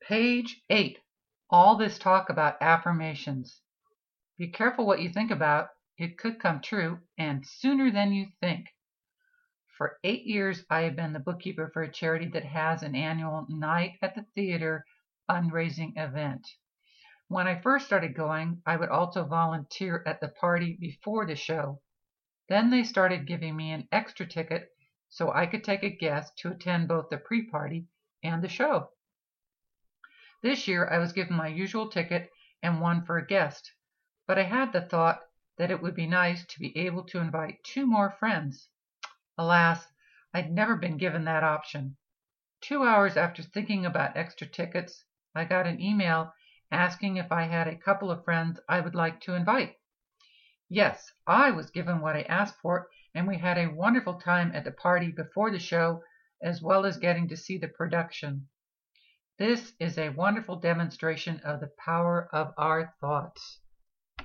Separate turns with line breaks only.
Page 8. All this talk about affirmations. Be careful what you think about. It could come true, and sooner than you think. For 8 years, I have been the bookkeeper for a charity that has an annual Night at the Theater fundraising event. When I first started going, I would also volunteer at the party before the show. Then they started giving me an extra ticket so I could take a guest to attend both the pre-party and the show. This year I was given my usual ticket and one for a guest, but I had the thought that it would be nice to be able to invite 2 more friends. Alas, I'd never been given that option. 2 hours after thinking about extra tickets, I got an email asking if I had a couple of friends I would like to invite. Yes, I was given what I asked for, and we had a wonderful time at the party before the show, as well as getting to see the production. This is a wonderful demonstration of the power of our thoughts.